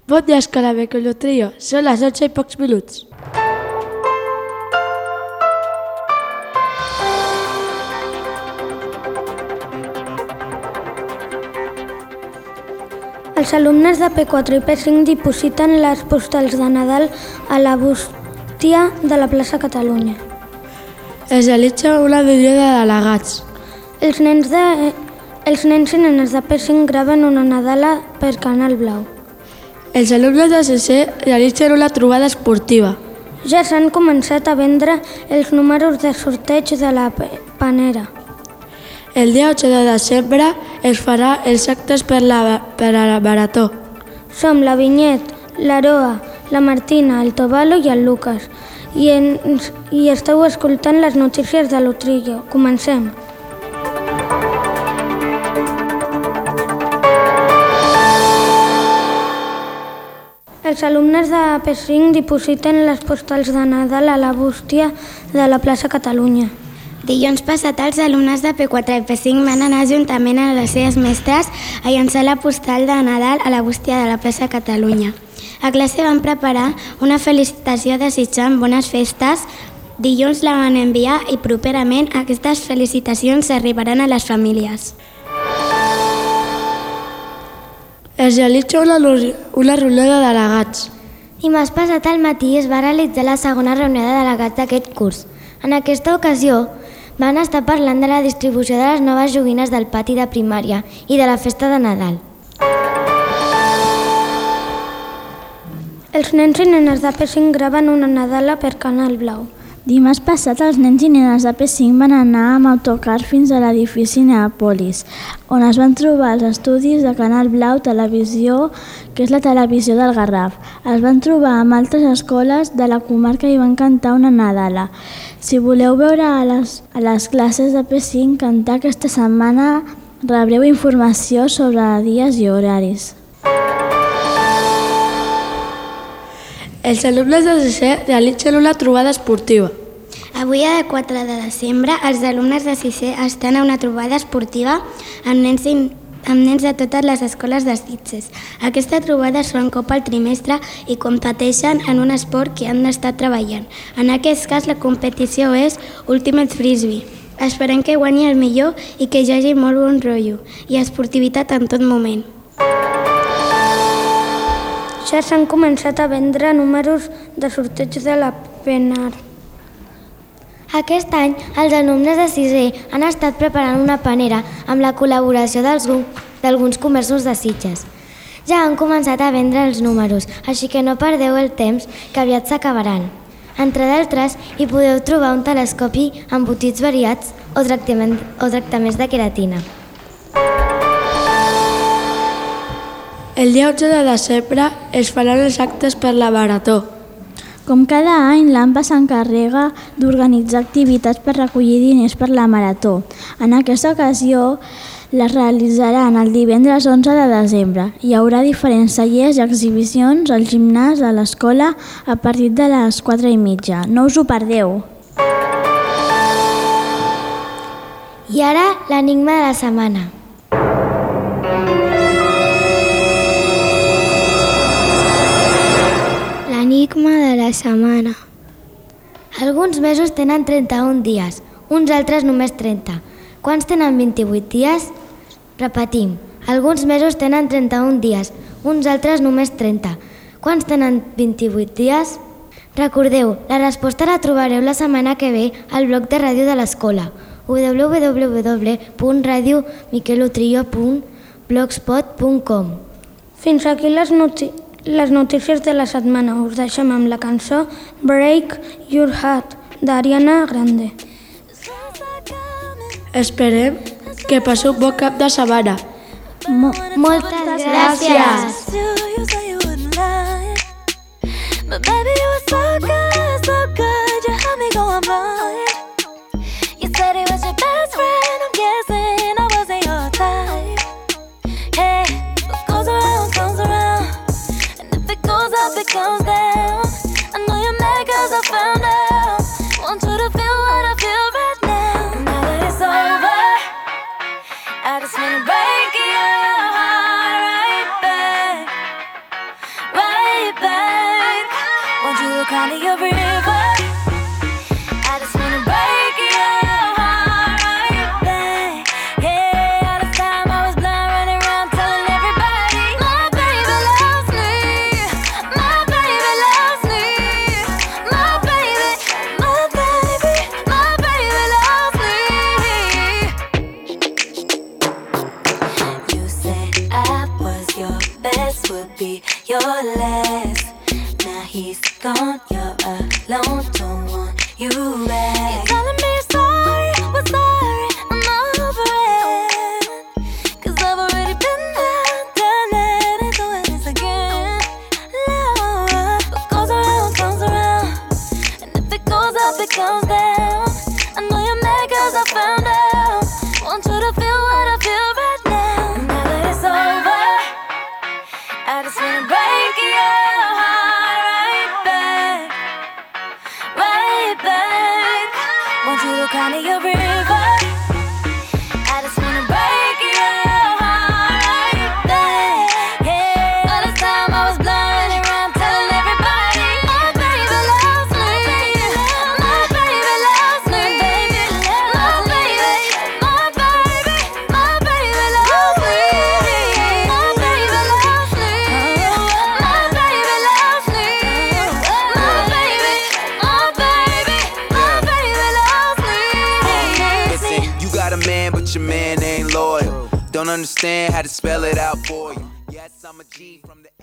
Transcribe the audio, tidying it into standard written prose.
Bon dia, Escalaver, que lo trio. Són les 11 i pocs minuts. Els alumnes de P4 i P5 dipositen les postals de Nadal a la bústia de la plaça Catalunya. Es realitza una reunió de delegats. Els nens i nenes de P5 graven una Nadala per Canal Blau. Els alumnes de CC realitzen una trobada esportiva. Ja s'han començat a vendre els números de sorteig de la panera. El dia 8 de desembre es farà els actes per a la marató. Som la Vinyet, l'Aroa, la Martina, el Tobalo i el Lucas. I esteu escoltant les notícies de l'Utrillo. Comencem. Els alumnes de P5 dipositen les postals de Nadal a la bústia de la plaça Catalunya. Dilluns passat, els alumnes de P4 i P5 van anar juntament a les seves mestres a llançar la postal de Nadal a la bústia de la plaça Catalunya. A classe van preparar una felicitació desitjant bones festes. Dilluns la van enviar i properament aquestes felicitacions arribaran a les famílies. Es realitza una reunió de delegats. Dimarts passat al matí es va realitzar la segona reunió de delegats d'aquest curs. En aquesta ocasió van estar parlant de la distribució de les noves joguines del pati de primària i de la festa de Nadal. Els nens i nenes de P5 graven una Nadala per Canal Blau. Dimarts passat, els nens i nenes de P5 van anar amb autocar fins a l'edifici Neàpolis, on es van trobar els estudis de Canal Blau Televisió, que és la televisió del Garraf. Es van trobar amb altres escoles de la comarca i van cantar una Nadala. Si voleu veure a les classes de P5 cantar aquesta setmana, rebreu informació sobre dies i horaris. Els alumnes de CC realitzen una trobada esportiva. Avui, a 4 de desembre, els alumnes de 6è estan a una trobada esportiva amb nens de totes les escoles de Sitges. Aquesta trobada es fa un cop al trimestre i competeixen en un esport que han estat treballant. En aquest cas, la competició és Ultimate Frisbee. Esperem que guanyi el millor i que hi hagi molt bon rotllo i esportivitat en tot moment. Ja s'han començat a vendre números de sorteig de la PENAR. Aquest any, els alumnes de 6è han estat preparant una panera amb la col·laboració d'alguns comerços de Sitges. Ja han començat a vendre els números, així que no perdeu el temps, que aviat s'acabaran. Entre d'altres, hi podeu trobar un telescopi amb embotits variats o tractaments de queratina. El dia 11 de desembre es faran els actes per la marató. Com cada any, l'AMPA s'encarrega d'organitzar activitats per recollir diners per la marató. En aquesta ocasió, les realitzaran el divendres 11 de desembre. Hi haurà diferents tallers i exhibicions al gimnàs de l'escola a partir de les 4:30. No us ho perdeu! I ara, l'enigma de la setmana. L'enigma de la setmana. Alguns mesos tenen 31 dies, uns altres només 30. Quants tenen 28 dies? Repetim, alguns mesos tenen 31 dies, uns altres només 30. Quants tenen 28 dies? Recordeu, la resposta la trobareu la setmana que ve al blog de ràdio de l'escola www.radiomiquelotrillo.blogspot.com. Fins aquí les notícies de la setmana. Us deixem amb la cançó Break Your Heart d'Ariana Grande. Esperem que passeu un bon cap de setmana. Moltes gràcies! But baby, you were so good, you had me going blind. You said he was your best friend, I'm guessing I wasn't your type. Hey, what goes around, and if it goes up, it comes down. I know you're mad 'cause I found out. Want you to feel what I feel right now. Now that it's over, I just wanna break your heart right back. cry to your river. I just wanna break your heart right back. Yeah, all this time I was blind, running around telling everybody my baby loves me, my baby loves me, my baby, my baby, my baby loves me. You said I was your best, would be your last. Now he's gone, you're alone, don't want you back. You're telling me you're sorry, well sorry, I'm over it. 'Cause I've already been there, done it, ain't doing this again. Love, what goes around comes around, and if it goes up, it comes down. I know you're mad 'cause I found out. Want you to feel what I feel right now. And now that it's over, I just wanna break your heart right back, right back. Want you to cry to your river. I just wanna break your heart right back. Yeah, all this time I was blind, running around telling everybody my baby loves me, my baby loves me, baby, my baby, my baby, my baby loves me, my baby loves me, my baby loves me, my baby, my baby, my baby loves me. Listen, you got a man, but your man ain't loyal. Don't understand how to spell it out for you. Yes, I'm a G from the